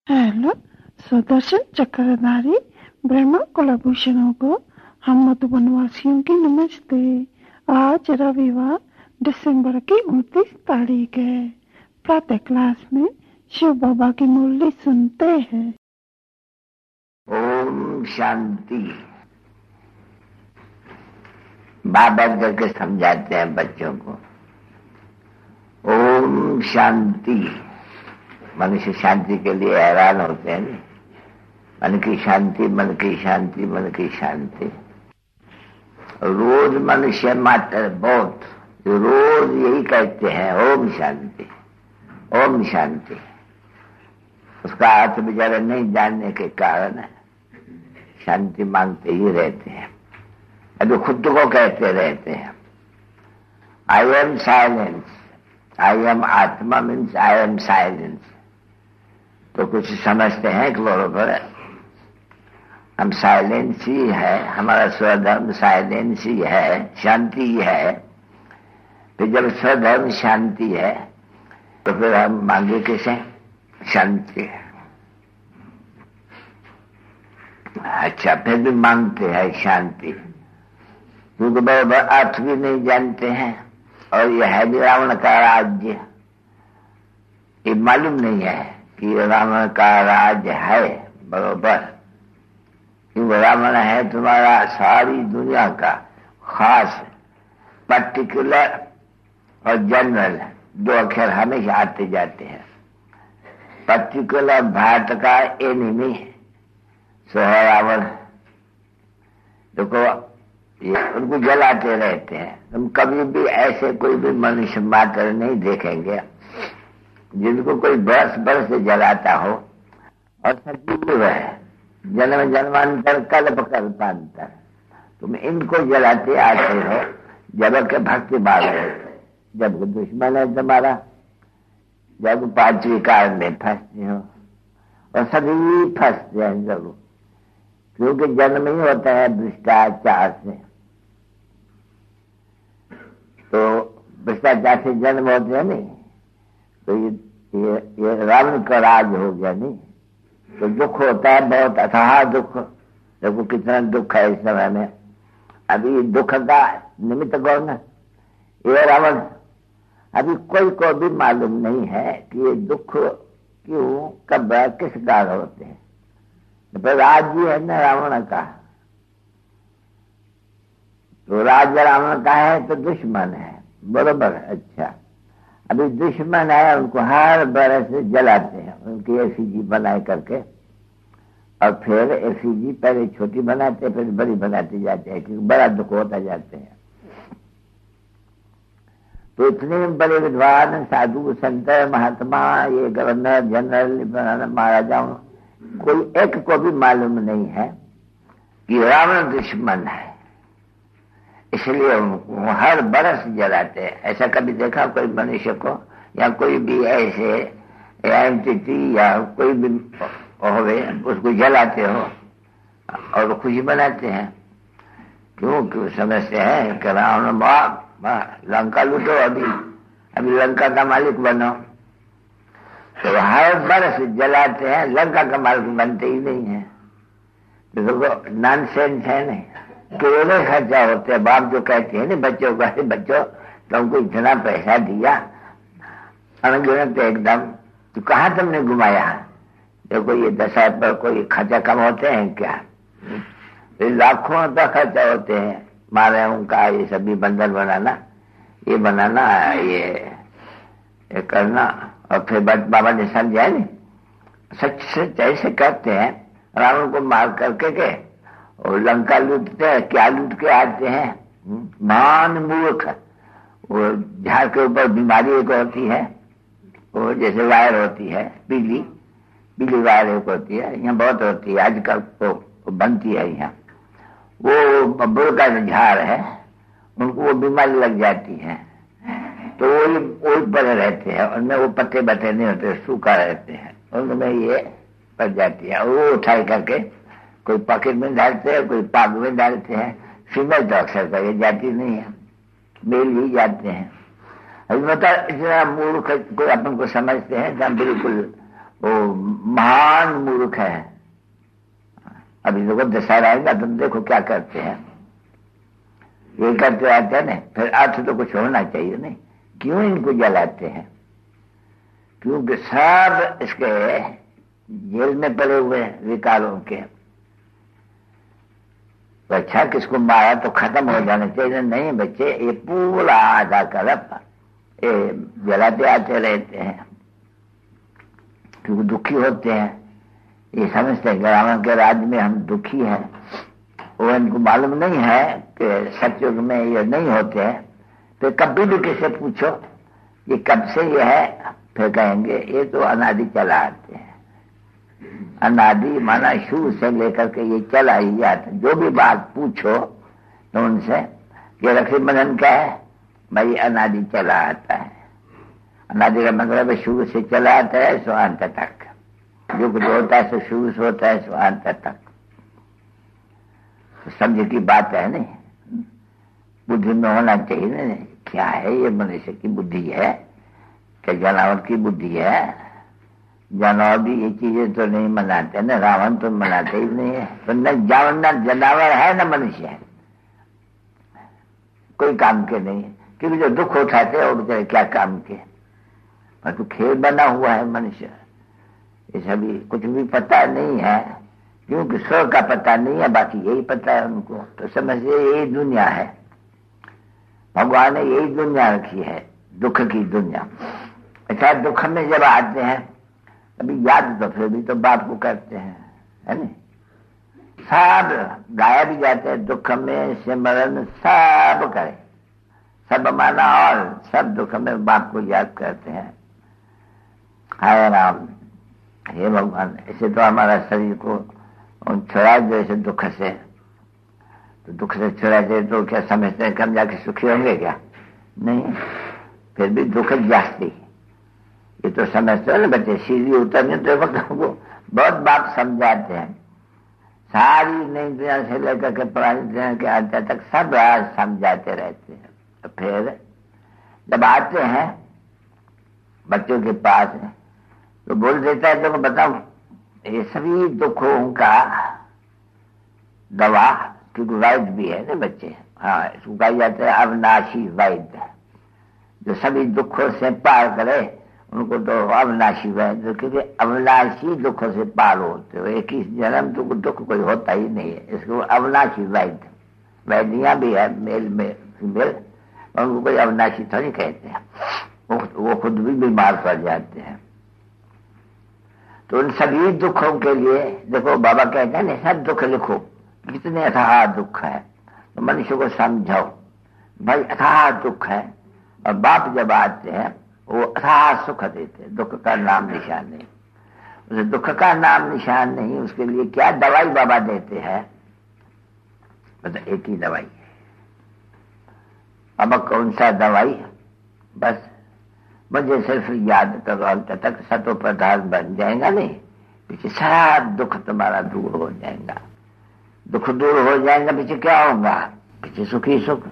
Hello Sudarshan चक्रधारी ब्रह्म कुलभूषणों को हम मधुबनवासियों की नमस्ते। आज रविवार दिसंबर की 29 तारीख है। प्रातः क्लास में शिव बाबा की मुरली सुनते हैं। ओम शांति। बाबा करके समझाते हैं बच्चों को। ओम शांति। मनुष्य शांति के लिए हैरान होते हैं नहीं। मन की शांति, मन की शांति, मन की शांति। रोज मनुष्य मात्र बहुत रोज यही कहते हैं ओम शांति, ओम शांति। उसका अर्थ बेचारे नहीं जानने के कारण शांति मांगते ही रहते हैं। अभी खुद को कहते रहते हैं I am silence, I am आत्मा मीन्स आई एम साइलेंस। तो कुछ समझते हैं कि बरोबर हम साइलेंस ही है, हमारा स्वधर्म साइलेंस ही है, शांति ही है। तो जब स्वधर्म शांति है तो फिर हम मांगे किसे? शांति। अच्छा, फिर भी मांगते हैं शांति, क्योंकि बराबर अर्थ भी नहीं जानते हैं। और यह है भी रावण का राज्य, ये मालूम नहीं है कि रावण का राज्य है बरोबर। क्योंकि रावण है तुम्हारा सारी दुनिया का खास, पर्टिकुलर और जनरल, दो अक्षर हमेशा आते जाते हैं। पर्टिकुलर भारत का एनिमी सो है रावण। देखो ये उनको जलाते रहते हैं। तुम कभी भी ऐसे कोई भी मनुष्य मात्र नहीं देखेंगे जिनको कोई बरस बरस से जलाता हो और सजीव है, जन्म जन्मांतर कल्प कल्पांतर। तुम इनको जलाते आते हो जबकि भक्ति भाव है, जब दुश्मन है तुम्हारा, जब पांचवी काल में फंसते हो। और सभी फंसते हैं जरूर, क्योंकि जन्म ही होता है भ्रष्टाचार से। तो भ्रष्टाचार से जन्म होते हैं नहीं, तो ये रावण का राज हो गया नहीं। तो दुख होता है बहुत अथाह दुख। देखो कितना दुख है इस समय में। अभी दुख का निमित्त कौन है? ये रावण। अभी कोई को भी मालूम नहीं है कि ये दुख क्यों, कब, किस कारण होते हैं। तो राज्य है ना रावण का, तो राज्य रावण का है तो दुश्मन है बरोबर। अच्छा, अभी दुश्मन है, उनको हर बरस से जलाते हैं, उनकी एफिजी बनाए करके। और फिर एफिजी पहले छोटी बनाते फिर बड़ी बनाते जाते हैं, क्योंकि बड़ा दुख होता जाते हैं। तो इतने बड़े विद्वान साधु संत महात्मा, ये गवर्नर जनरल महाराजाओं, कोई एक को भी मालूम नहीं है कि रावण दुश्मन है, इसलिए उनको हर बरस जलाते हैं। ऐसा कभी देखा कोई मनुष्य को, या कोई भी ऐसे एंटिटी या कोई भी होवे उसको जलाते हो और खुशी बनाते हैं? क्यों समझते हैं कि रावण लंका लूटो, अभी लंका का मालिक बनो। तो हर बरस जलाते हैं, लंका का मालिक बनते ही नहीं है। तो नॉनसेंस है नहीं, करोड़ों खर्चा होते हैं। बाप जो कहते हैं ना बच्चों को, बच्चों तुमको इतना पैसा दिया अनगिनत एकदम, तो कहाँ तुमने घुमाया? देखो ये 10 पर कोई खर्चा कम होते हैं क्या? लाखों रुपया खर्चा होते हैं महारायों का, ये सभी बंदर बनाना, ये बनाना, ये करना। और फिर बाबा ने समझा नहीं, सच सच ऐसे करते हैं। रावण को मार करके के और लंका लूटते हैं। क्या लूट के आते हैं? मान मूर्ख। वो झाड़ के ऊपर बीमारी एक होती है, वो जैसे वायर होती है, पीली वायर एक होती है, यहाँ बहुत होती है आजकल, तो बनती है यहाँ। वो बबूल का झाड़ है, उनको वो बीमारी लग जाती है, तो वही पड़े रहते हैं। उनमें वो पत्ते बत्ते नहीं होते, सूखा रहते हैं, उनमें ये पड़ जाती है। वो उठाई करके कोई पॉकेट में डालते हैं, कोई पाग में डालते हैं। फीमेल तो अक्सर कर जाती नहीं है, मेल ही जाते हैं। अभी बता, इतना मूर्ख कोई अपन को समझते हैं, बिल्कुल वो महान मूर्ख है। अभी देखो दशहरा आएगा, तुम देखो क्या करते हैं, ये करते आते हैं ना, फिर अर्थ तो कुछ होना चाहिए नहीं, क्यों इनको जलाते हैं? क्योंकि सब इसके जेल में पड़े हुए विकारों के। तो अच्छा किसको मारा तो खत्म हो जाना चाहिए, नहीं बच्चे, ये पूरा आधा कलप ये जलाते आते रहते हैं, क्योंकि दुखी होते हैं। ये समझते हैं कि रावण के राज्य में हम दुखी हैं, वो इनको मालूम नहीं है कि सतयुग में ये नहीं होते हैं। तो कभी भी किसी पूछो ये कब से ये है, फिर कहेंगे ये तो अनादि चला आते हैं। अनादि माना शुरू से लेकर के ये चला ही जाता। जो भी बात पूछो तो उनसे कि रक्षाबंधन क्या है, भाई अनादि चला आता है। अनादि का मतलब शुरू से चला आता है सो अंत तक, जो कुछ होता है सो शुरू से होता है सो अंत तक। तो समझ की बात है नहीं, बुद्धि में होना चाहिए नहीं, क्या है ये मनुष्य की बुद्धि है क्या जानवर की बुद्धि है? जानवर भी ये चीजें तो नहीं मनाते ना, रावण तो मनाते ही नहीं है। तो न जानवर है न मनुष्य है, कोई काम के नहीं है, क्योंकि जो दुख उठाते हैं वो बेचारे क्या काम के। पर तो खेल बना हुआ है मनुष्य, ये सभी कुछ भी पता नहीं है, क्योंकि स्वर्ग का पता नहीं है, बाकी यही पता है उनको। तो समझिए यही दुनिया है, भगवान ने यही दुनिया रखी है, दुख की दुनिया। अच्छा दुख में जब आते हैं अभी याद तो फिर भी तो बाप को करते हैं, है नहीं? सब गाया भी जाते हैं दुख में, सिमरन सब करे, सब माना और सब दुख में बाप को याद करते हैं। हाय राम, हे भगवान, ऐसे तो हमारा शरीर को छुड़ा दो ऐसे दुख से। तो दुख से छुड़ा दे तो क्या समझते हैं कि हम जाके सुखी होंगे क्या? नहीं, फिर भी दुख जास्ती। ये तो समझते हो ना बच्चे, सीधी उतरने तो वो बहुत बात समझाते हैं, सारी नई दुनिया से लेकर के पुरानी दुनिया के अंत तक सब राज समझाते रहते हैं। तो फिर जब आते हैं बच्चों के पास तो बोल देता है, देखो बताओ ये सभी दुखों का दवा, क्योंकि वैद्य भी है ना बच्चे, हाँ इसको कहा जाता है अविनाशी वैद्य, जो सभी दुखों से पार करे उनको तो अविनाशी वैद्य, क्योंकि अविनाशी दुखों से पार होते हो। एक ही जन्म तो दुख कोई होता ही नहीं है, इसको अविनाशी वैद्य। वैद्यां भी है मेल में फीमेल, उनको कोई अविनाशी थोड़ी कहते हैं, वो खुद भी बीमार पड़ जाते हैं। तो उन सभी दुखों के लिए देखो बाबा कहते हैं ना, सब दुख लिखो, कितने अथाह दुख है, तो मनुष्य को समझाओ भाई अथाह दुख है। और बाप जब आते हैं वो अथाह सुख देते हैं, दुख का नाम निशान नहीं, उसे दुख का नाम निशान नहीं, उसके लिए क्या दवाई बाबा देते हैं? मतलब एक ही दवाई है। अब कौन सा दवाई? बस मुझे सिर्फ याद करो, अंत तक सतो पदार्थ बन जाएगा, नहीं पीछे सारा दुख तुम्हारा दूर हो जाएगा। दुख दूर हो जाएगा, पीछे क्या होगा? पीछे सुखी सुख।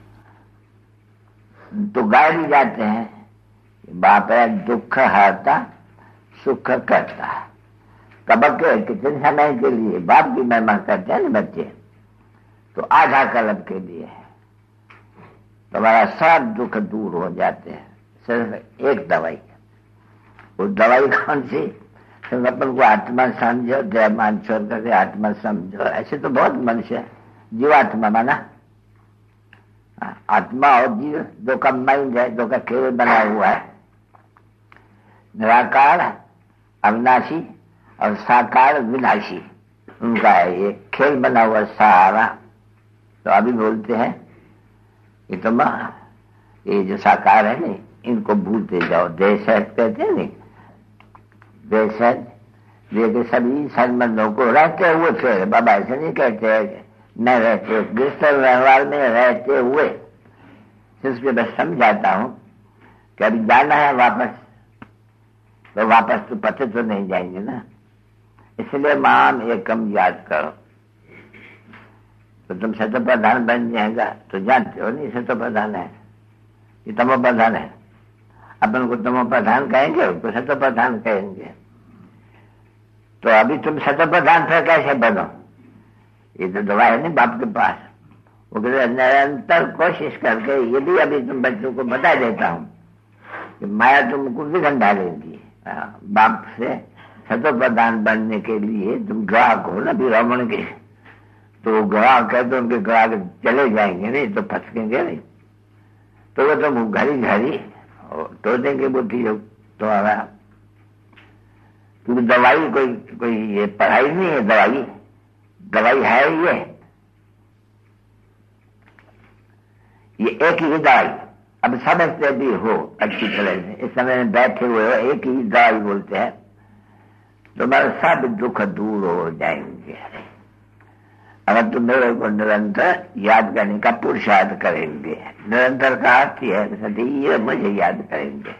तो गाए भी जाते हैं, बाप है दुख हरता सुख करता। कब के कितने समय के लिए बाप की महिमा करते हैं ना बच्चे, तो आधा कल्प के लिए है, तुम्हारा सब दुख दूर हो जाते हैं। सिर्फ एक दवाई, वो दवाई कौन सी? सिर्फ अपन को आत्मा समझो, जयमान छोड़ करके आत्मा समझो। ऐसे तो बहुत मनुष्य, जीवात्मा माना आत्मा और जीव दो का माइंड है, दो का खेल बना हुआ है, निराकार अविनाशी और साकार विनाशी, उनका है ये खेल बना हुआ सारा। तो अभी बोलते हैं ये तो ये जो साकार है नहीं, इनको भूलते जाओ। देश कहते हैं नहीं, देश ये सभी संबंधों को रहते हुए, फिर बाबा ऐसे नहीं कहते हैं न रहते, गृहस्थ व्यवहार में रहते हुए। इसलिए मैं समझाता हूं कि अभी जाना है वापस, तो वापस तो पते तो नहीं जाएंगे ना, इसलिए माम एकम याद करो, तो तुम सतो प्रधान बन जाएगा। तो जानते हो नहीं सतो प्रधान है, ये तमो प्रधान है। अपन को तमो प्रधान कहेंगे, उसको सतो प्रधान कहेंगे। तो अभी तुम शत प्रधान फिर कैसे बनो? ये तो दवा है नहीं बाप के पास। वो कहते निरंतर कोशिश करके ये भी अभी तुम बच्चों को बता देता हूं कि माया तुमको विघन डालेगी। बाप से शत प्रधान बनने के लिए तुम ग्राहक हो ना भी रावण के, तो ग्राहक है तो उनके ग्राहक चले जाएंगे नहीं तो फंसकेंगे नहीं, तो वो तुम घड़ी घड़ी तो देंगे बुद्धि जो तुम्हारा। क्योंकि दवाई कोई ये पढ़ाई नहीं है, दवाई है ये एक ही दवाई। अब समझते भी हो अच्छी तरह से, इस समय में बैठे हुए हो, एक ही दवाई बोलते हैं, तुम्हारे सब दुख दूर हो जाएंगे अगर तुम मेरे को निरंतर याद करने का पुरुषार्थ करेंगे। निरंतर का अर्थ है सदैव मुझे याद करेंगे।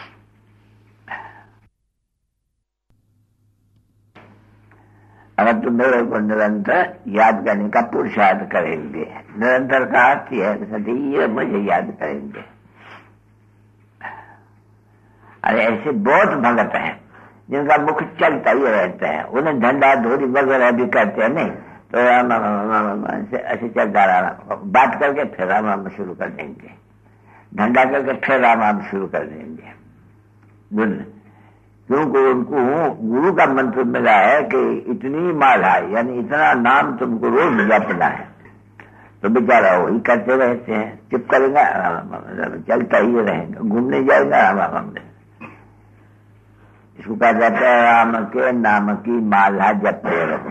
अगर तुम मेरे को निरंतर याद करने का पुरुषार्थ करेंगे। निरंतर का अर्थ है सदैव मुझे याद करेंगे। अरे ऐसे बहुत भगत हैं जिनका मुख चलता ही रहता है, उन्हें धंधा धोरी वगैरह भी करते हैं नहीं, तो ऐसे चलता रहा, बात करके फिर राम शुरू कर देंगे, धंधा करके फिर राम शुरू कर देंगे। क्योंकि उनको गुरु का मंत्र मिला है कि इतनी माला यानी इतना नाम तुमको रोज जपना है, तो बेचारा वही करते रहते हैं। चुप करेगा चलता ही रहेगा, घूमने जाएगा राम। इसको कहा जाता है राम के नाम की माला जपते रहो।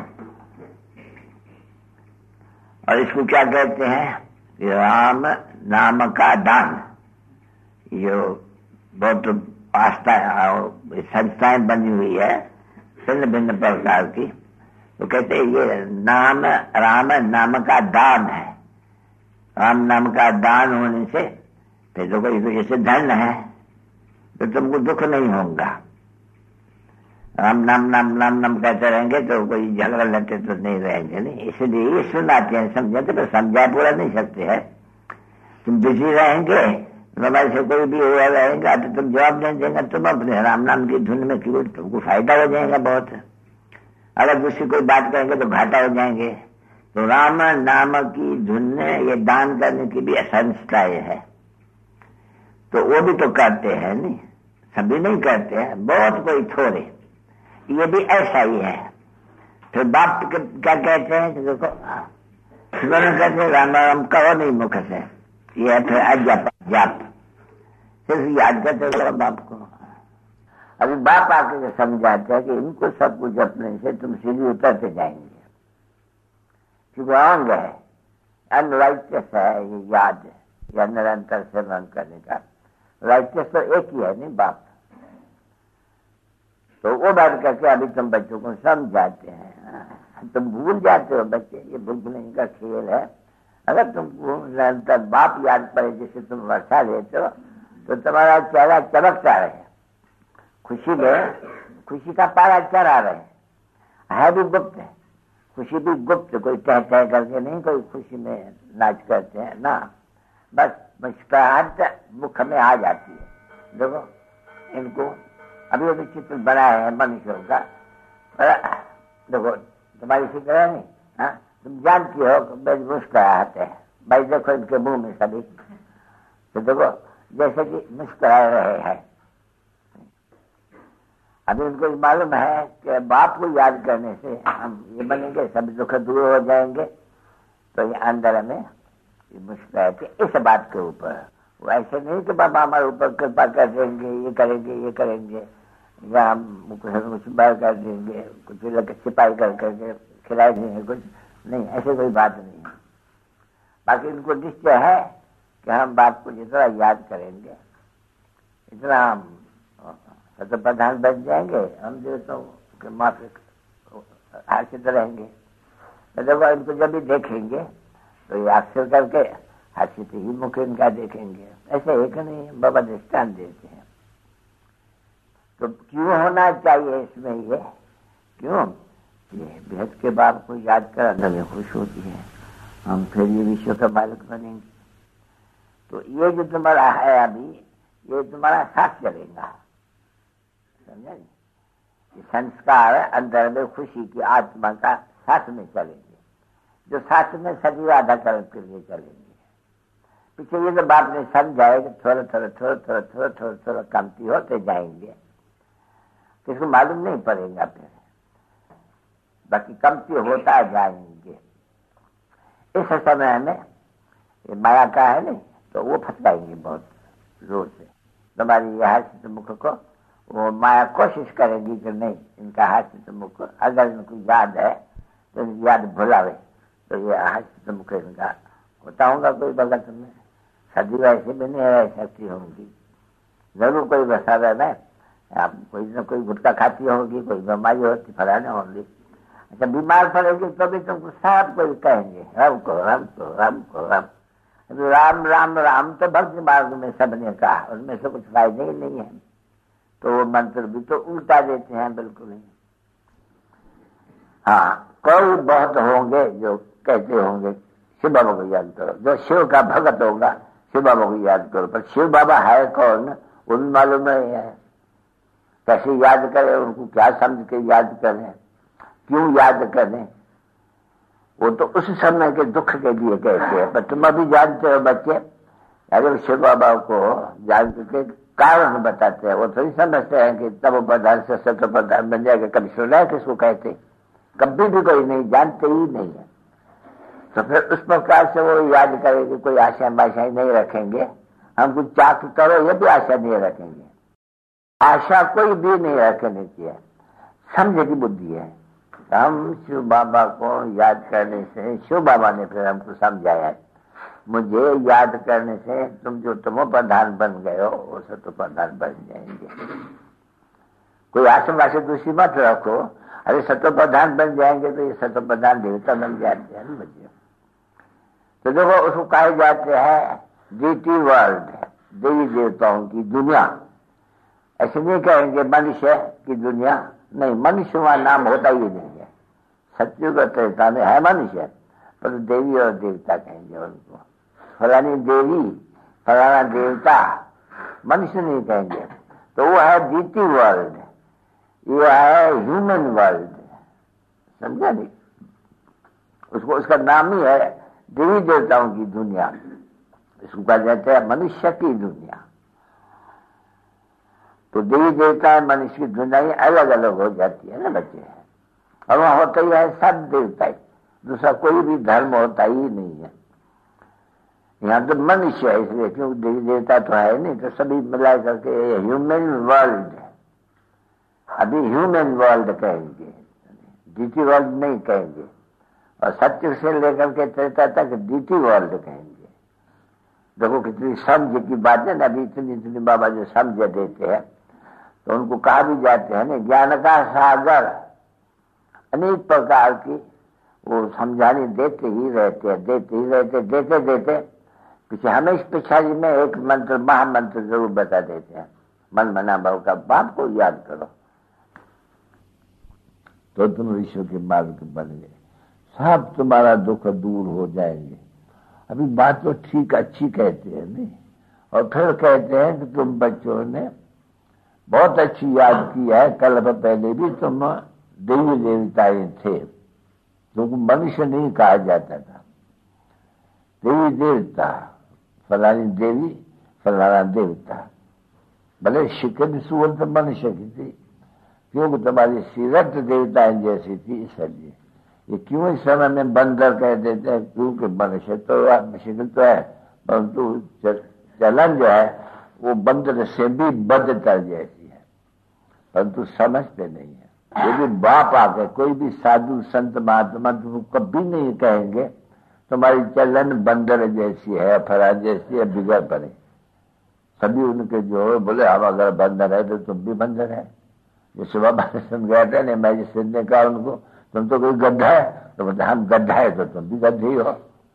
और इसको क्या कहते हैं? राम नाम का दान। ये बहुत आस्था और संस्थाएं बनी हुई है भिन्न भिन्न प्रकार की, तो कहते हैं ये नाम राम नाम का दान है। राम नाम का दान होने से फिर तो कोई जैसे धन है तो तुमको दुख नहीं होगा। राम नाम नाम नाम नाम कहते रहेंगे तो कोई झगड़ा लड़ते तो नहीं रहेंगे नहीं, इसलिए ये सुनाते हैं समझाते, पर समझा पूरा नहीं सकते हैं। तुम बिजी रहेंगे, हमारे से कोई भी हुआ रहेगा तो तुम जवाब नहीं देंगे, तुम अपने राम नाम की धुन में केवल तुमको फायदा हो जाएगा बहुत। अगर दूसरी कोई बात करेंगे तो घाटा हो जाएंगे। तो राम नाम की धुन ये दान करने की भी संस्थाएं है, तो वो भी तो करते हैं नहीं, सभी नहीं करते हैं, बहुत कोई थोड़े। ये भी ऐसा ही है। फिर बाप क्या कहते हैं कि देखो कहते हैं राम राम कहो नहीं मुख से, ये फिर अजप जाप सिर्फ याद करते हो बाप को। अभी बाप आके समझाते हैं कि इनको सब कुछ अपने से तुम सीधी उतरते जाएंगे, क्योंकि अंग है अनराइटियस है ये याद या निरंतर सेवन करने का। राइटियस तो एक ही है नहीं बाप, तो वो बात करके अभी तुम बच्चों को समझाते हैं। तुम भूल जाते हो बच्चे, ये भूलने का खेल है। अगर तुमको निरंतर बाप याद पड़े जैसे तुम वर्षा लेते हो तो तुम्हारा चेहरा चमकता रहे, खुशी में खुशी का पारा चढ़ा रहे। है भी गुप्त है, खुशी भी गुप्त, कोई तह करके नहीं, कोई खुशी में नाच करते हैं ना, बस मुस्कुराहट मुख में आ जाती है। देखो इनको अभी अभी चित्र बनाया है मनुष्यों का, देखो तुम्हारी फिक्र है नहीं, हाँ तुम जानती हो मुस्कुराहट है भाई, देखो इनके मुंह में सभी, तो देखो जैसे कि मुस्कुरा रहे हैं। अभी उनको मालूम है कि बाप को याद करने से हम ये बनेंगे, सब दुख दूर हो जाएंगे, तो ये अंदर में मुस्कुराते इस बात के ऊपर। वो ऐसे नहीं कि बाबा हमारे ऊपर कृपा कर देंगे, ये करेंगे या हम कुछ बार कर देंगे, कुछ सिपाही करके खिला देंगे, कुछ नहीं, ऐसे कोई बात नहीं है। बाकी इनको निश्चय है कि हम बाप को जितना याद करेंगे इतना हम तो प्रधान बन जाएंगे, हम देवताओं के माफी हर्षित रहेंगे। तो जब इनको जब भी देखेंगे तो ये अक्सर करके हर्षित ही मुख इनका देखेंगे। ऐसे एक नहीं बाबा दृष्टान देते हैं। तो क्यों होना चाहिए इसमें ये, क्यों ये बेहद के बाप को याद कर अंदर में खुश होती है, हम फिर ये विश्व का मालिक बनेंगे। तो ये जो तुम्हारा है अभी, ये तुम्हारा साथ चलेगा, समझा नहीं? कि संस्कार अंदर में खुशी की आत्मा का साथ में चलेंगे, जो साथ में सजीव आधा कल्प के लिए चलेंगे। पीछे ये तो बात नहीं समझाए कि थोड़ा थोड़ा थोड़ा थोड़ा थोड़ा थोड़ा थोड़ा कमती होते जाएंगे, किसको मालूम नहीं पड़ेगा, फिर बाकी कमती होता जाएंगे। इस समय में ये माया का है नहीं, तो वो फंसाएंगे बहुत जोर से। तुम्हारी हास्य मुख को वो माया कोशिश करेगी कि नहीं, इनका हास्य मुख अगर इनको याद है तो याद भुलावे, तो ये हास्य मुख इनका होता होगा कोई भगत में। सदी वैसे भी नहीं रह सकती होंगी, जरूर कोई बसा में आप कोई न कोई गुटखा खाती होगी, कोई बीमारी होती फलाने होंगी। अच्छा, बीमार पड़ेगी तो भी तुमको सब कोई कहेंगे राम को राम को राम को राम। राम राम राम तो भक्ति मार्ग में सबने कहा, उसमें से कुछ फायदे ही नहीं है, तो वो मंत्र भी तो उल्टा देते हैं बिल्कुल ही। हाँ, कोई बहुत होंगे जो कहते होंगे शिव बाबा को याद करो, जो शिव का भगत होगा शिव बाबा को याद करो, पर शिव बाबा है कौन वो भी मालूम नहीं है। कैसे याद करें, उनको क्या समझ के याद करें, क्यों याद करें, वो तो उस समय के दुख के लिए कहते हैं। पर तुम अभी जानते हो बच्चे, अरे शिव बाबा को जान के कारण बताते हैं, वो थोड़ी समझते हैं कि तब प्रधान से सत्व प्रधान बन जाएगा। कभी सुना है किसको कहते, कभी भी कोई नहीं, जानते ही नहीं है। तो फिर उस प्रकार से वो याद करेंगे, कोई आशा बाशाएं नहीं रखेंगे, हम कुछ चाक करो ये भी आशा नहीं रखेंगे। आशा कोई भी नहीं रखनी चाहिए, समझे की बुद्धि है। हम शिव बाबा को याद करने से, शिव बाबा ने फिर हमको समझाया, मुझे याद करने से तुम जो तुम प्रधान बन गए हो वो सत्व प्रधान बन जाएंगे। कोई आशंका से दूसरी मत रखो, अरे सत्व प्रधान बन जाएंगे तो ये सत्व प्रधान देवता बन जाते हैं बच्चे। तो देखो उसको कहे जाते हैं डीटी वर्ल्ड, देवी देवताओं की दुनिया। ऐसे नहीं कहेंगे मनुष्य की दुनिया, नहीं, मनुष्य वहां नाम होता ही नहीं है। सत्युग त्रेता में है मनुष्य, पर देवी और देवता कहेंगे उनको, फलानी देवी फलाना देवता, मनुष्य नहीं कहेंगे। तो वो है डीटी वर्ल्ड, ये है ह्यूमन वर्ल्ड, समझा नहीं? उसको उसका नाम ही है देवी देवताओं की दुनिया, इसको कहा जाता है मनुष्य की दुनिया। तो देवी देवता मनुष्य की दुनिया ही अलग अलग हो जाती है ना बच्चे, और वहां होता ही है सब देवता ही, दूसरा कोई भी धर्म होता ही नहीं है। यहाँ तो मनुष्य है इसलिए, क्योंकि देवी देवता तो है नहीं, तो सभी मिला करके ह्यूमन वर्ल्ड, अभी ह्यूमन वर्ल्ड कहेंगे, डीटी वर्ल्ड नहीं कहेंगे। और सत्य से लेकर के त्रेता तक डीटी वर्ल्ड कहेंगे। देखो कितनी समझ की बात है ना, अभी इतनी इतनी बाबा जो समझ देते हैं, तो उनको कहा भी जाते हैं ना ज्ञान का सागर, अनेक प्रकार की वो समझाने देते ही रहते हैं, देते ही रहते, देते देते पीछे हमें पिछाड़ी में एक मंत्र, महामंत्र जरूर बता देते हैं, मन मना भाव का बाप को याद करो तो तुम ईश्वर के मार्ग बन गए, सब तुम्हारा दुख दूर हो जाएंगे। अभी बात तो ठीक अच्छी कहते हैं नहीं, और फिर कहते हैं कि तुम बच्चों ने बहुत अच्छी याद की है, कल पहले भी तुम देवी देवताएं थे, तुमको मनुष्य नहीं कहा जाता था, देवी देवता, फलानी देवी फलाना देवता। भले शिकन सुवल तो मनुष्य की थी, क्योंकि तुम्हारी सीरत देवताएं जैसी थी, इसलिए ये क्यों इस समय में बंदर कह देते हैं, क्योंकि मनुष्य तो शिकन तो है, परंतु चलन जो है वो बंदर से भी बदतर जैसी है, परंतु समझते नहीं है। यदि बाप आके कोई भी साधु संत महात्मा तुम कभी नहीं कहेंगे तुम्हारी चलन बंदर जैसी है, फरा जैसी है, बिगड़ पड़े। सभी उनके जो बोले हम अगर बंदर है तो तुम भी बंदर है। जैसे बाबा सुन गया था ना, मैं जिस ने कहा उनको तुम तो कोई गड्ढा है, तो बोलते हम गड्ढा है तो तुम भी गड्ढे ही हो।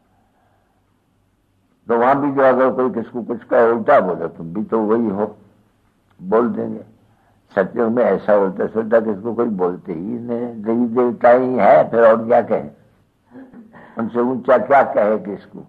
तो वहां भी जो अगर कोई किसको कुछ कहे उल्टा बोले तुम भी तो वही हो, बोल देंगे। सत्युग में ऐसा उल्टा सुल्टा किसको कोई बोलते ही नहीं, देवी देवता ही है, फिर और क्या कहे, उनसे ऊंचा क्या कहे किसको।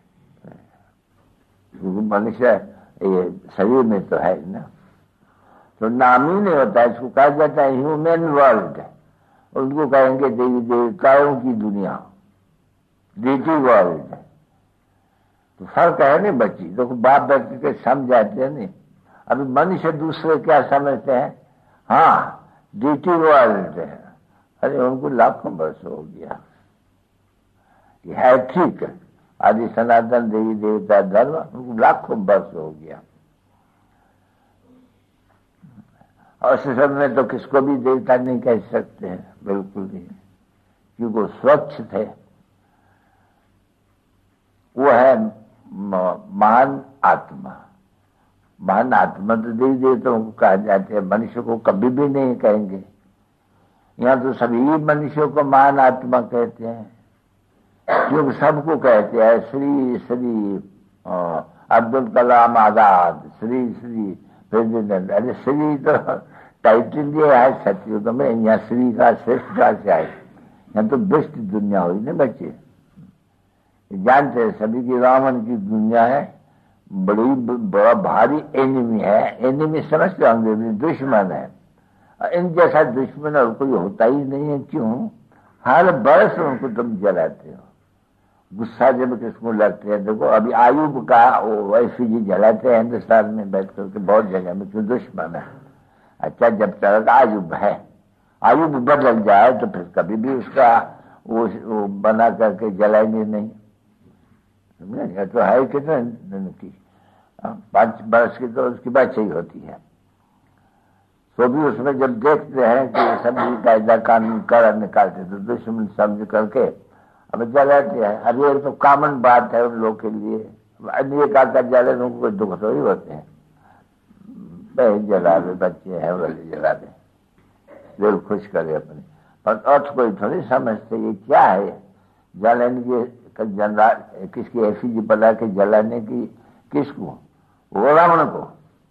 मनुष्य ये शरीर में तो है ना, तो नाम ही नहीं होता, इसको कहा जाता है ह्यूमन वर्ल्ड। उनको कहेंगे देवी देवताओं की दुनिया, डीटी वर्ल्ड। तो फर्क है नहीं बच्ची, देखो बाप बेटे के समझाते हैं नहीं। अभी मनुष्य दूसरे क्या समझते हैं, हाँ डीटी वर्ल्ड है, अरे उनको लाखों वर्ष हो गया, ये है ठीक है। आदि सनातन देवी देवता धर्म उनको लाखों वर्ष हो गया। और इस समय में तो किसको भी देवता नहीं कह सकते हैं, बिल्कुल नहीं, क्योंकि वो स्वच्छ थे। वो है महान आत्मा। महान आत्मा तो देवी देवताओं को कहा जाते हैं, मनुष्य को कभी भी नहीं कहेंगे। यहाँ तो सभी मनुष्यों को महान आत्मा कहते हैं, क्योंकि सबको कहते हैं श्री श्री अब्दुल कलाम आजाद, श्री श्री प्रेसिडेंट। अरे श्री तो टाइटल ये है सत्युग में, यहाँ श्री का श्रेष्ठ का से आए। यहाँ तो बेस्ट दुनिया हुई ना बच्चे, जानते हैं सभी की रावण की दुनिया है, बड़ा भारी एनिमी है। एनिमी समझते होंगे, दुश्मन है। इन जैसा दुश्मन और कोई होता ही नहीं है। क्यों? हर बरस उनको तुम जलाते हो। गुस्सा जब किसको लगते हैं, देखो अभी आयुब का वो एफिजी जलाते हैं हिंदुस्तान में बैठ करके, बहुत जगह में, क्यों? दुश्मन है। अच्छा, जब तक आयुब है, आयुब बदल जाए तो फिर कभी भी उसका वो बना करके जलाएंगे नहीं। समझे? तो है कितने दिन की, 5 बरस की तो उसकी बात ही होती है। तो भी उसमें जब देखते हैं कि सभी कायदा कानून कर निकालते तो दुश्मन समझ करके अब जलाते हैं। अब ये तो कॉमन बात है उन लोग के लिए। अन्य का जले उनको कोई दुख तो ही होते हैं, बहन जला दे, बच्चे हैं वाले जला दे, दिल खुश करे अपने। पर अर्थ कोई थोड़ी समझते ये क्या है जलाने की, जनरा किसकी एफिजी बना के जलाने की, किसको? वो रावण को।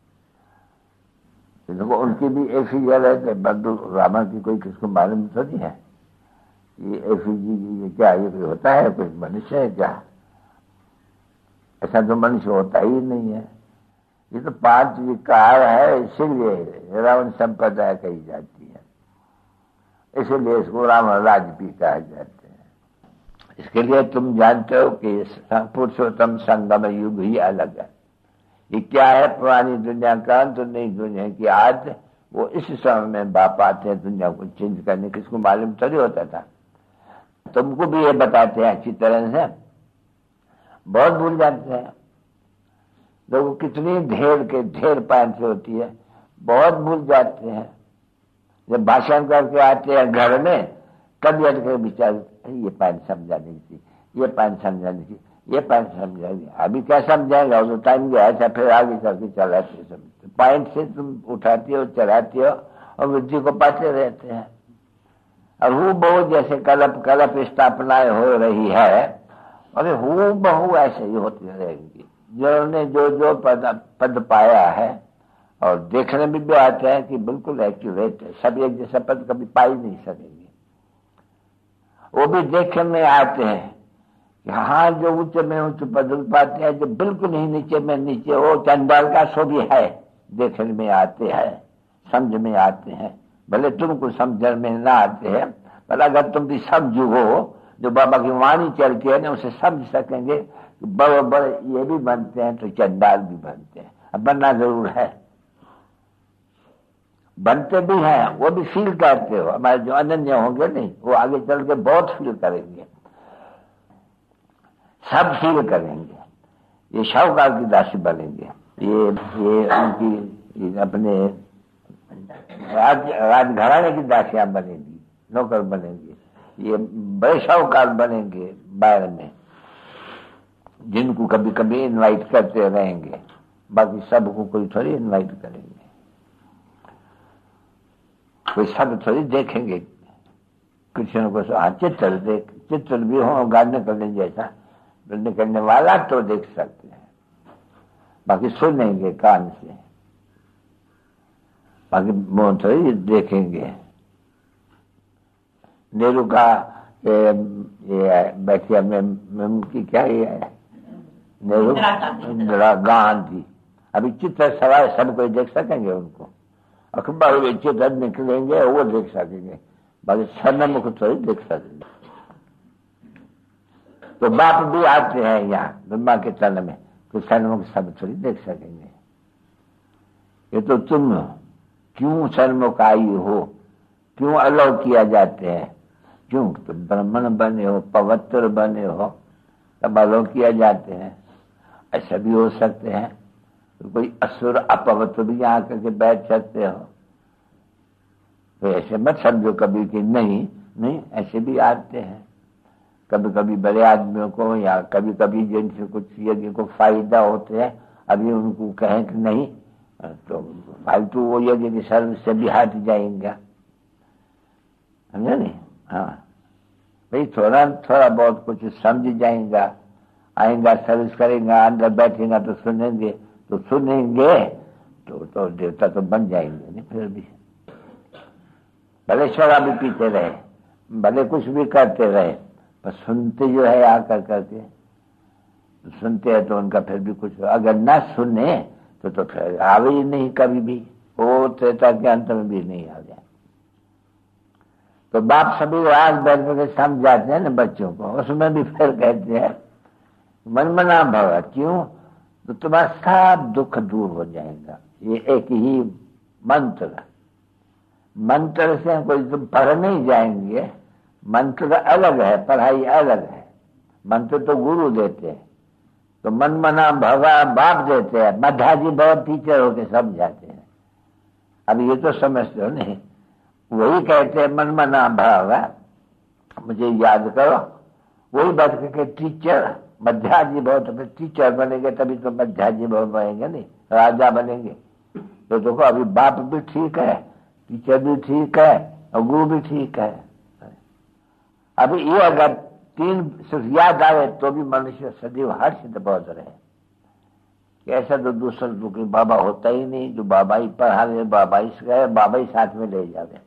देखो उनकी भी एफिजी जलाते, बंधु रावण की कोई किसको मालूम तो नहीं है ये एफिजी ये क्या, ये कोई होता है? कोई मनुष्य है क्या? ऐसा तो मनुष्य होता ही नहीं है। ये तो 5 विकार है, इसीलिए रावण संप्रदाय कही जाती है, इसीलिए इसको रावण राज भी कहा जाते हैं। इसके लिए तुम जानते हो कि पुरुषोत्तम संगम युग ही अलग है। ये क्या है? पुरानी दुनिया का तो नई दुनिया की आज वो इस समय में बाप आते हैं दुनिया को चेंज करने। किसको मालूम थोड़ी होता था? तुमको भी ये बताते हैं अच्छी तरह से, बहुत भूल जाते हैं लोग। कितनी ढेर पैंट होती है, बहुत भूल जाते हैं। जब भाषण करके आते हैं घर में, तब बैठ कर विचार, ये पैंट समझाने की, ये पैंट समझाने की, ये पैंट समझाएगी। अभी क्या समझाएगा? वो टाइम गया था, फिर आगे करके चलाते समझते। पॉइंट से तुम उठाती हो, चलाती हो और वृद्धि को पाते रहते हैं। और हूँ बहु जैसे कलप स्थापनाएं हो रही है, अरे हूँ बहु ऐसे ही होती रहेंगी। जिन्होंने जो पद पाया है, और देखने में भी आता है कि बिल्कुल एक्यूरेट है, सब एक जैसा पद कभी पा ही नहीं सकेंगे। वो भी देखने में आते हैं कि हाँ, जो ऊंचे में ऊंचे पद पाते हैं, जो बिल्कुल ही नीचे में नीचे, वो चंडाल का सो भी है, देखने में आते हैं, समझ में आते हैं। भले तुमको समझ में ना आते हैं, पर अगर तुम भी समझो हो, जो बाबा की वाणी चलती है ना, उसे समझ सकेंगे कि बड़े बड़े ये भी बनते हैं तो चंडाल भी बनते हैं। अब बनना जरूर है, बनते भी हैं, वो भी फील करते हो। हमारे जो अनन्य होंगे नहीं, वो आगे चल के बहुत फील करेंगे, सब फील करेंगे। ये शाहूकार की दासी बनेंगे, ये उनकी अपने राजघराने की दासियां बनेगी, नौकर बनेंगे, ये बड़े शाहूकार बनेंगे बाहर में, जिनको कभी कभी इनवाइट करते रहेंगे, बाकी सबको कोई थोड़ी इनवाइट करेंगे, कोई सब थोड़ी देखेंगे। कृष्ण को चित्र भी हो गाने करने जैसा, निकलने वाला तो देख सकते हैं, बाकी सुनेंगे कान से, बाकी मुंह थोड़ी देखेंगे। नेहरू का ये बैठिया में की क्या ये है, नेहरू इंदिरा गांधी, अभी चित्र सवाल सब कोई देख सकेंगे उनको, अखबार बेचे घर निकलेंगे वो देख सकेंगे, बाकी सन्मुख थोड़ी देख सकेंगे। तो बाप भी आते हैं यहाँ ब्रह्मा के तन में, तो सन्मुख सब थोड़ी देख सकेंगे। ये तो तुम क्यों सन्मुख आई हो, क्यों अलाउ किया जाते हैं, क्यों तुम ब्राह्मण बने हो, पवित्र बने हो, तब अलाउ किया जाते हैं। ऐसा भी हो सकते हैं तो कोई असुर अपवित्र भी यहाँ करके बैठ सकते हो, तो ऐसे मत समझो कभी कि नहीं नहीं, ऐसे भी आते हैं। कभी कभी बड़े आदमियों को या कभी कभी जिनसे कुछ यज्ञ को फायदा होते हैं, अभी उनको कहें कि नहीं तो फालतू वो यज्ञ की सर्विस से भी हट जाएंगे, समझे नहीं। हाँ भाई थोड़ा थोड़ा बहुत कुछ समझ जाएगा, आएगा सर्विस करेगा, अंदर बैठेगा तो सुनेंगे तो देवता तो बन जाएंगे नहीं। फिर भी भले शराब भी पीते रहे, भले कुछ भी करते रहे, पर सुनते जो है आकर करके तो सुनते हैं तो उनका फिर भी कुछ, अगर ना सुने तो फिर आवे ही नहीं कभी भी, वो त्रेता के अंत में भी नहीं आ जाए। तो बाप सभी रात बैठ कर समझाते हैं ना बच्चों को, उसमें भी फिर कहते हैं मन मना भव, क्यों तो तुम्हारा सब दुख दूर हो जाएगा। ये एक ही मंत्र से कोई तुम पढ़ नहीं जाएंगे, मंत्र अलग है, पढ़ाई अलग है। मंत्र तो गुरु देते हैं, तो मन मना भवा बाप देते हैं, मध्याजी भव टीचर होके समझाते हैं। अब ये तो समझते हो नहीं, वही कहते हैं मन मना भव, मुझे याद करो, वही बैठ के टीचर मध्याजी भव, तो फिर टीचर बनेंगे तभी तो मध्याजी भव बनेंगे, नहीं राजा बनेंगे। तो देखो अभी बाप भी ठीक है, टीचर भी ठीक है और गुरु भी ठीक है। अभी ये अगर तीन सिर्फ याद आवे तो भी मनुष्य सदैव हर्षित बहुत रहे कि ऐसा तो दूसरा कोई बाबा होता ही नहीं, जो बाबा ही पढ़ा ले, बाबा ही सिखाए, बाबा ही साथ में ले जावे।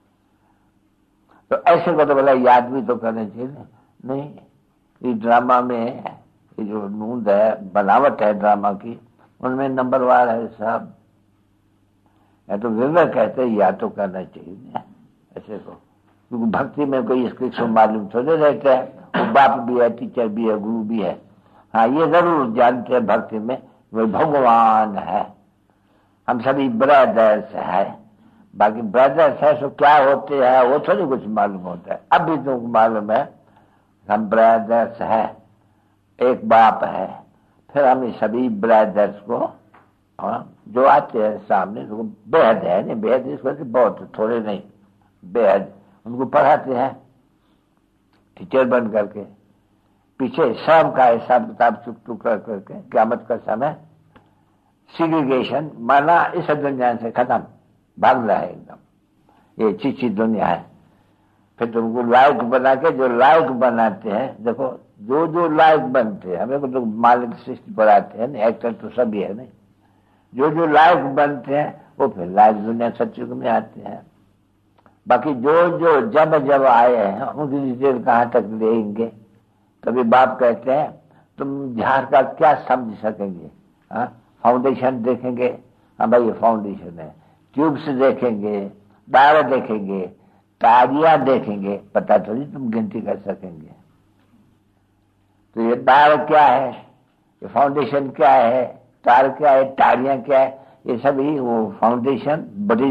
तो ऐसे को तो बोला याद भी तो करना चाहिए नहीं। इस ड्रामा में ये जो नूंद है, बनावट है ड्रामा की, उनमें नंबरवार है सब। या तो विवेक कहते हैं या तो करना चाहिए ऐसे को, क्योंकि भक्ति में कोई इसको मालूम थोड़े रहते हैं, वो बाप भी है, टीचर भी है, गुरु भी है। हाँ ये जरूर जानते हैं भक्ति में वो भगवान है, हम सभी ब्रदर्स है। बाकी ब्रदर्स है सो क्या होते हैं वो थोड़ी कुछ मालूम होता है। अब भी तुमको मालूम है हम ब्रदर्स है, एक बाप है, फिर हम सभी ब्रदर्स को जो आते हैं सामने तो बेहद है नहीं, बेहद इस वजह से बहुत थोड़े नहीं, बेहद उनको पढ़ाते हैं टीचर बन करके। पीछे सब का हिसाब किताब चुक चुक कर करके क़यामत का समय सिग्रीगेशन माना इस दुनिया से खत्म, भाग रहा है एकदम, ये चीची दुनिया है। फिर तुमको लायक बना के जो लायक बनाते हैं, देखो जो जो लायक बनते हैं, हमें को तो मालिक सृष्टि बढ़ाते हैं, एक्टर तो सभी है नहीं, जो जो लायक बनते हैं वो फिर लायक दुनिया सत्युग में आते हैं। बाकी जो जो जब जब आए हैं उनकी डिटेल कहाँ तक लेंगे। कभी बाप कहते हैं तुम झाड़ का क्या समझ सकेंगे, फाउंडेशन देखेंगे, हाँ भाई ये फाउंडेशन है, ट्यूब्स देखेंगे, दार देखेंगे, तारियां देखेंगे, पता थोड़ी तुम गिनती कर सकेंगे। तो ये दार क्या है, ये फाउंडेशन क्या है, तार क्या है, तारियां क्या है, ये सभी वो फाउंडेशन बड़ी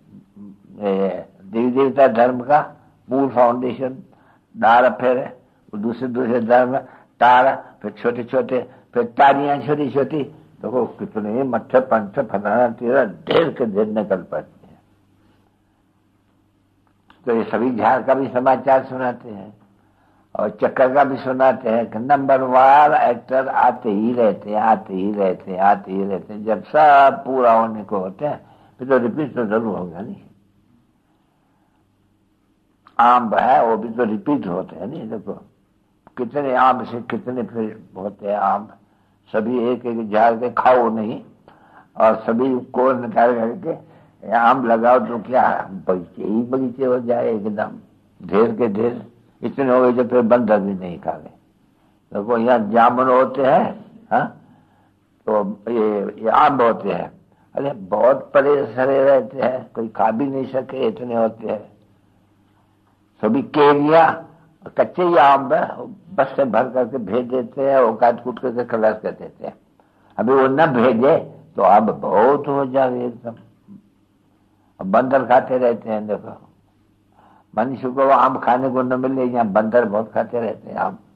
देवी देवता धर्म का मूल फाउंडेशन। दार फिर दूसरे दूसरे धर्म तार, फिर छोटे छोटे, फिर तारियां छोटी छोटी, देखो कितने मट्ठे पंठ फलाना तेरा ढेर के ढेर निकल पड़ते हैं। तो ये सभी झाड़ का भी समाचार सुनाते हैं और चक्कर का भी सुनाते हैं कि नंबरवार एक्टर आते ही रहते हैं, आते ही रहते हैं, आते ही रहते हैं। जब सब पूरा होने को होते हैं फिर तो रिपीट तो जरूर होगा नहीं। आम है वो भी तो रिपीट होते हैं नहीं, देखो कितने आम से कितने फिर होते हैं आम, सभी एक एक झाड़ के खाओ नहीं और सभी को निकाल करके आम लगाओ तो क्या बगीचे ही बगीचे हो जाए एकदम, ढेर के ढेर इतने हो गए जो फिर बंदर भी नहीं खा गए। देखो यहाँ जामुन होते हैं, हाँ तो ये आम होते हैं, अरे बहुत परे सरे रहते हैं, कोई खा भी नहीं सके, इतने होते हैं। सभी केलियां कच्चे ही आम बस से भर करके भेज देते हैं, वो काट कूट करके खलास कर देते हैं। अभी वो न भेजे तो अब बहुत हो जाए एकदम। अब बंदर खाते रहते हैं। देखो, मनुष्य को आम खाने को न मिले, यहाँ बंदर बहुत खाते रहते हैं आम।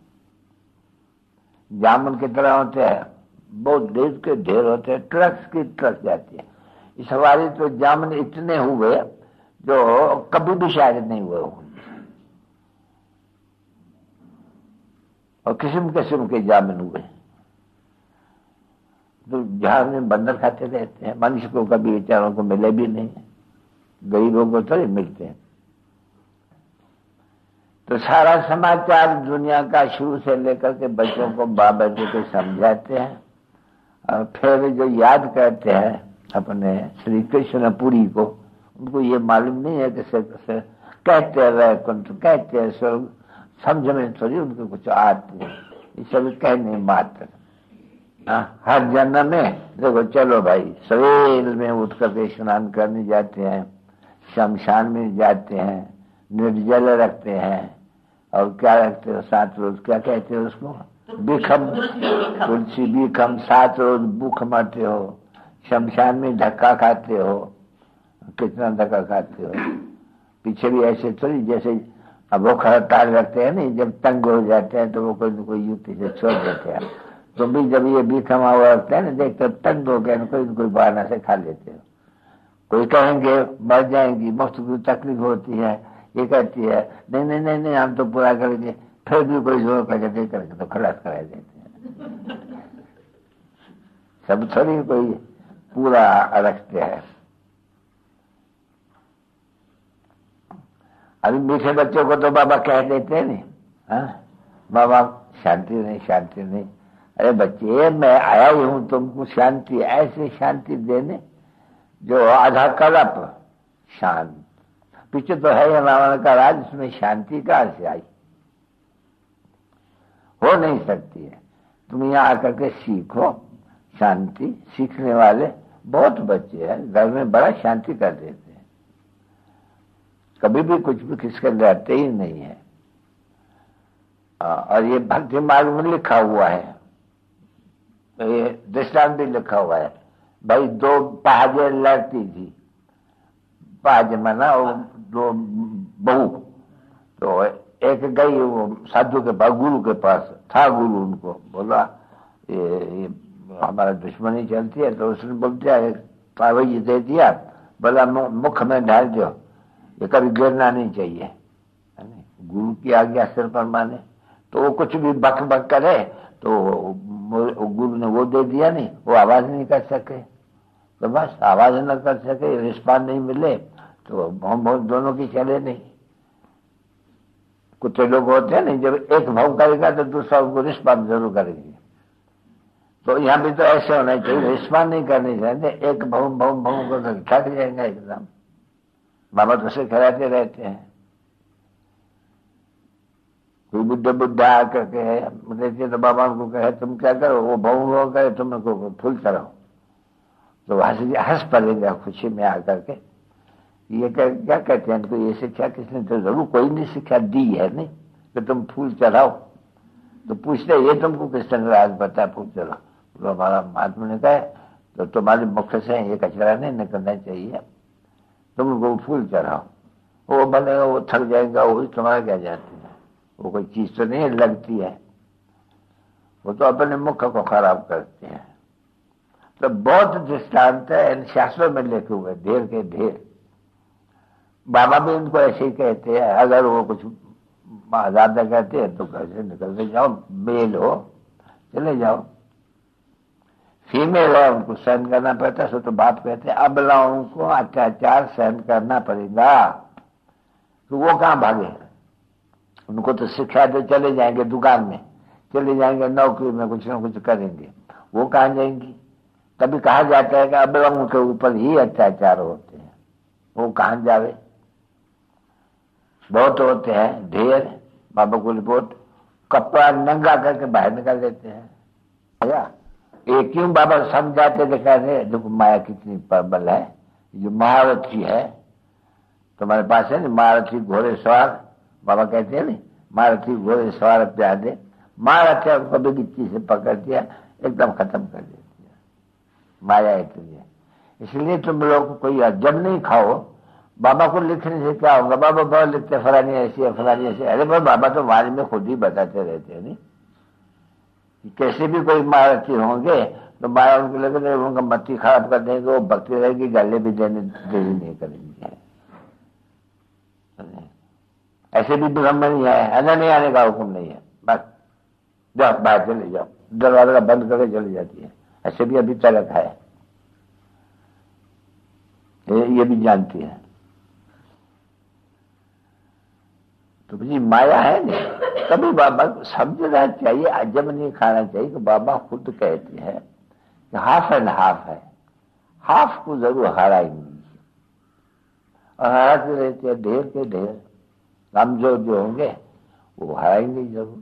जामुन की तरह होते हैं, बहुत ढेर के ढेर होते हैं, ट्रक्स की ट्रक जाती है। इस बारी तो जामुन इतने हुए जो कभी भी शायद नहीं हुए होंगे, और किस्म किस्म के जामुन हुए। तो जहां में बंदर खाते रहते हैं, मनुष्य को कभी बेचारों को मिले भी नहीं, गरीबों को तो मिलते हैं। तो सारा समाचार दुनिया का शुरू से लेकर के बच्चों को बाबा जी को समझाते हैं, और फिर जो याद करते हैं अपने श्री कृष्ण पुरी को, उनको ये मालूम नहीं है कि कहते रहे कुंठ, कहते हैं स्वर्ग, समझ में थोड़ी उनको कुछ आते हैं, ये सब कहने मात्र। हर जन्म में देखो, चलो भाई सवेर में उठ करके स्नान करने जाते हैं, शमशान में जाते हैं, निर्जल रखते हैं, और क्या रखते हो 7 रोज, क्या कहते हो उसको, बीखम, तुलसी बीखम, 7 रोज भूख मरते हो, शमशान में धक्का खाते हो। कितना धक्का खाते हो, पीछे भी ऐसे थोड़ी, जैसे अब वो हड़ताल रखते हैं नहीं, जब तंग हो जाते हैं तो वो कोई न कोई युक्ति से छोड़ देते हैं। तो भी जब ये बीखमा हुआ रखते हैं ना, देखते हो तंग हो गए, कोई न कोई बहाना से खा लेते हो। कोई कहेंगे मर जाएंगी, मुफ्त की तकलीफ होती है, ये कहती है नहीं नहीं नहीं नहीं हम तो पूरा करेंगे, फिर भी कोई जोर करके दे करके तो खलास करा देते हैं। सब थोड़ी कोई पूरा रखते हैं। अभी मीठे बच्चों को तो बाबा कह देते हैं नहीं, हाँ बाबा शांति नहीं, शांति नहीं। अरे बच्चे, मैं आया ही हूं तुमको शांति, ऐसे शांति देने जो आधा कल्प शांत। पीछे तो है ये रावण का राज, उसमें शांति कहां से आई, हो नहीं सकती है। तुम यहाँ आकर के सीखो शांति। सीखने वाले बहुत बच्चे हैं, घर में बड़ा शांति कर देते हैं, कभी भी कुछ भी किसके रहते ही नहीं है। और ये भक्ति मार्ग में लिखा हुआ है, ये दृष्टांत भी लिखा हुआ है। भाई 2 पहाजे लड़ती थी, पहाजे माना वो 2 बहू, तो एक गई वो साधु के पास, गुरु के पास था, गुरु उनको बोला ये हमारा दुश्मनी चलती है, तो उसने बोल दिया पावई दे दिया, बोला मुख में डाल दो, ये कभी गिरना नहीं चाहिए। गुरु की आज्ञा सिर पर माने, तो वो कुछ भी बक बक करे तो गुरु ने वो दे दिया नहीं, वो आवाज नहीं कर सके, तो बस आवाज न कर सके, रिस्पॉन्स नहीं मिले तो हम दोनों की चले नहीं। कुछ लोग होते हैं नहीं, जब एक भाव करेगा तो दूसरा उसको रिस्पॉन्स जरूर करेगी। तो यहाँ भी तो ऐसे होना चाहिए, रिस्पॉन्स नहीं करनी चाहिए, एक भाव भाव भाव को थक जाएगा एकदम। बाबा तो से कराते रहते हैं। कोई बुढ़ा आकर के तो बाबा को कहे तुम क्या करो, वो भाव करे तुम फूल चढ़ाओ, तो हंस पड़ेगा खुशी में आकर के। ये क्या कहते हैं इनको, ये शिक्षा किसने, तो जरूर कोई नहीं शिक्षा दी है नहीं कि तुम फूल चढ़ाओ। तो पूछते ये तुमको किसने राज बता फूल चढ़ाओ, तो हमारा महात्मा ने कहा तो तुम्हारे मुख से ये कचरा नहीं निकलना चाहिए, तुम उनको फूल चढ़ाओ, वो बनेगा, वो थक जाएगा, वो तुम्हारा क्या जाती है, वो कोई चीज तो नहीं लगती है, वो तो अपने मुख को खराब करते हैं। तो बहुत दृष्टांत है इन शास्त्रों में लिखे हुए, ढेर के ढेर। बाबा भी उनको ऐसे ही कहते हैं, अगर वो कुछ ज्यादा कहते हैं तो घर से निकलते जाओ, मेल हो चले जाओ। फीमेल है, उनको सहन करना पड़ता है, सो तो बाप कहते हैं अबलाओं को अत्याचार सहन करना पड़ेगा, तो वो कहाँ भागे, उनको तो शिक्षा दे चले जाएंगे, दुकान में चले जाएंगे, नौकरी में कुछ ना कुछ करेंगे, वो कहाँ जाएंगी। कभी कहा जाता है कि अबलाओं के ऊपर ही अत्याचार होते हैं, वो कहाँ जावे। बहुत होते हैं ढेर, बाबा को रिपोर्ट, कपड़ा नंगा करके बाहर निकाल देते हैं। ये क्यों बाबा समझाते दिखा रहे, देखो माया कितनी प्रबल है। जो महारथी है तुम्हारे पास है ना, महारथी घोड़े सवार, बाबा कहते हैं ना, महारथी घोड़े सवार प्यादे, महारथी को कभी गिट्टी से पकड़ दिया एकदम खत्म कर देती है माया इतनी है। इसलिए तुम लोग कोई अजब नहीं खाओ। बाबा को लिखने से क्या होगा, बाबा बहुत लिखते फलानी ऐसी है फलानी ऐसी। अरे भाई बाबा तो वाणी में खुद ही बताते रहते हैं नहीं, कैसे भी कोई महारथी होंगे तो माया उनके लगे उनका मत्ती खराब कर देंगे, वो भक्ति रहेगी, गाले भी देने देरी नहीं करेंगे। ऐसे भी ब्रह्म नहीं है, अंदर नहीं आने का हुक्म नहीं है, बस जाओ बाहर चले जाओ, दरवाजा बंद करके चली जाती है। ऐसे भी अभी तलक है, ये भी जानती है। तो जी माया है नहीं, कभी बाबा को समझना चाहिए, अजब नहीं खाना चाहिए कि बाबा खुद कहते हैं कि हाफ एंड हाफ है, हाफ को जरूर हराएंगे और हराते रहते हैं ढेर के ढेर। कमजोर जो होंगे वो हराएंगे जरूर।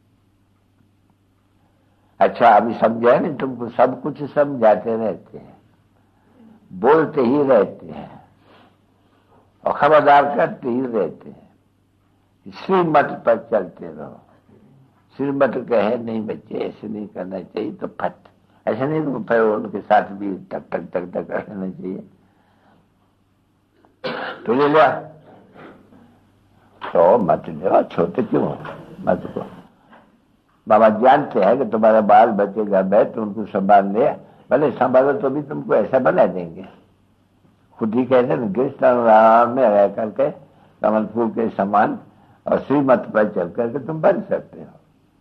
अच्छा अभी समझा नहीं, तुमको सब कुछ समझाते रहते हैं, बोलते ही रहते हैं और खबरदार करते ही रहते हैं। श्रीमत पर चलते रहो। श्रीमत कहे नहीं बच्चे ऐसे नहीं करना चाहिए तो फट, ऐसे नहीं तो फिर उनके साथ भी टक टक टक टक करना चाहिए। तो ले लिया तो मत ले, छोटे क्यों मत को। बाबा जानते हैं कि तुम्हारा बाल बच्चे घर बैठ तो उनको संभाल ले, भले संभालो तो भी तुमको ऐसा बना देंगे। खुद ही कहते हैं गिरस्तान में रह करके कमल फूल के समान और श्रीमत पर चल करके तुम बन सकते हो।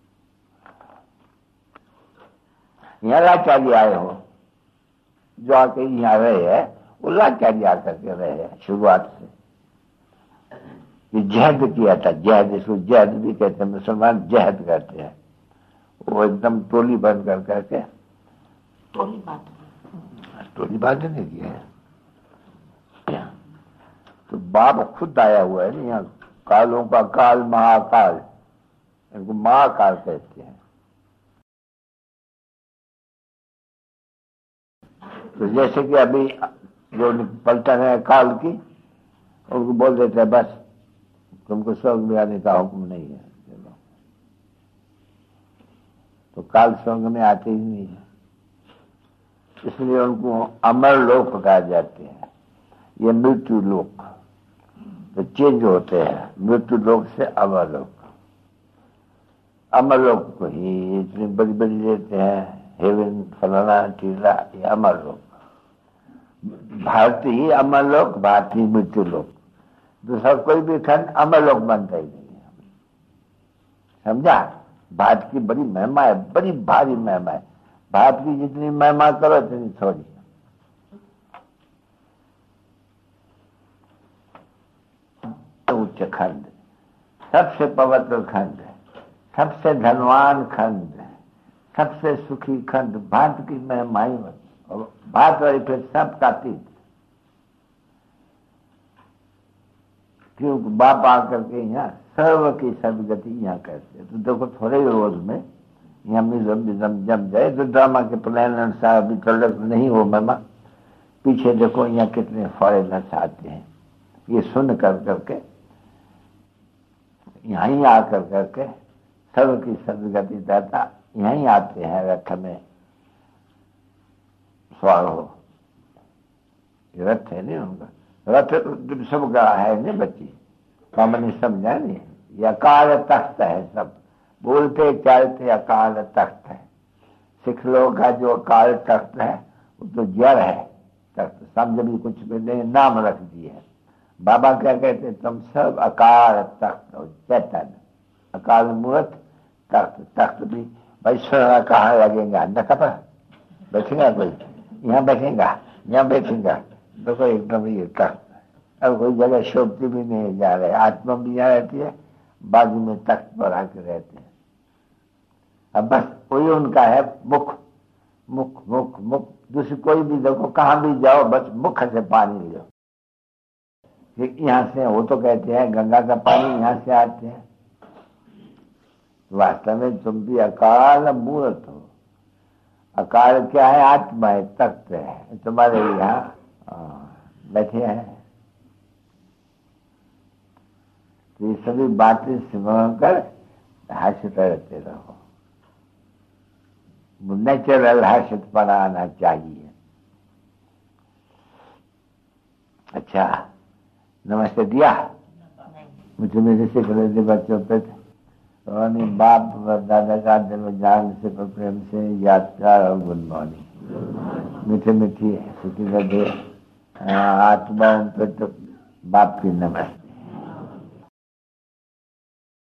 यहाँ लाचार्य आए हो, जो आके यहाँ रहे हैं वो लाचार्य आकर के रहे हैं शुरुआत से। ये जहद किया था, जहद, इसको जहद भी कहते हैं, मुसलमान जहद करते हैं। वो एकदम टोली बंद कर करके टोली बांध नहीं किया है। तो बाप खुद आया हुआ है ना यहाँ, कालों का काल महाकाल, इनको महाकाल कहते हैं। तो जैसे कि अभी जो पलटन है काल की, उनको बोल देते हैं बस तुमको स्वर्ग में आने का हुक्म नहीं है, चलो। तो काल स्वर्ग में आते ही नहीं है, इसलिए उनको अमर लोक कहा जाते हैं। ये मृत्यु लोक तो चेंज होते हैं, मृत्यु लोक से अमर लोक। अमर लोक को ही इतनी बड़ी बड़ी लेते हैं, हेवन फलाना टीला, ये अमर लोक। भारतीय अमर लोक, भारतीय मृत्यु लोक, दूसरा कोई भी खंड अमर लोक बनता ही नहीं है। समझा? भारत की बड़ी महिमा है, बड़ी भारी महिमा है। भारत की जितनी महिमा करो इतनी थोड़ी। उच्च खंड, सबसे पवित्र खंड, सबसे धनवान खंड, सबसे सुखी खंड, भारत की महिमा ही। और भारत वाली फिर सब का तीत, क्योंकि बाप आकर के यहाँ सर्व की सब गति यहाँ करते हैं। तो देखो थोड़े ही रोज में यहाँ म्यूजियम जम जाए तो ड्रामा के प्लान अनुसार अभी तक नहीं हो महिमा। पीछे देखो यहाँ कितने फॉरेनर्स आते हैं, ये सुन कर करके यहाँ ही आकर करके सर्व की सदगति दाता यहाँ ही आते हैं। रथ में सवार हो, रथ है नहीं उनका, रथ सब गड़ा है नहीं बच्ची, कामनी समझा नहीं। ये अकाल तख्त है, सब बोलते चलते अकाल तख्त है। सिख लोगों का जो अकाल तख्त है वो तो जड़ है तख्त, समझ भी कुछ भी नहीं, नाम रख दिए है। बाबा क्या कहते, तुम सब अकाल तख्त हो, चैतन्य अकाल मूर्त तख्त। तख्त भी भाई सोना कहाँ लगेगा, न खबर बैठेगा कोई, यहाँ बैठेगा, यहाँ बैठेगा, देखो एकदम ये तख्त। अब कोई जगह शोभती भी नहीं जा रहे, आत्मा भी यहाँ रहती है, बाजू में तख्त पर आके रहते हैं। अब बस वही उनका है, मुख मुख मुख मुख। दूसरी कोई भी देखो कहाँ भी जाओ बस मुख से पानी लो। यहाँ से वो तो कहते हैं गंगा का पानी यहाँ से आते हैं, वास्तव में तुम भी अकाल मूर्त हो। अकाल क्या है? आत्मा है, तख्त है, तुम्हारे यहाँ बैठे हैं। तो ये सभी बातें स्मरण कर हास्य करते रहो। नेचुरल हर्ष पर आना चाहिए। अच्छा, नमस्ते दिया मुझे मेरे से कर दे बच्चों पे। और बाप व दादा का दिल में जान से पर प्रेम से याद कर और गुड मॉर्निंग। मीठे मीठी सुखी दे आत्माओं पे तो बाप की नमस्ते।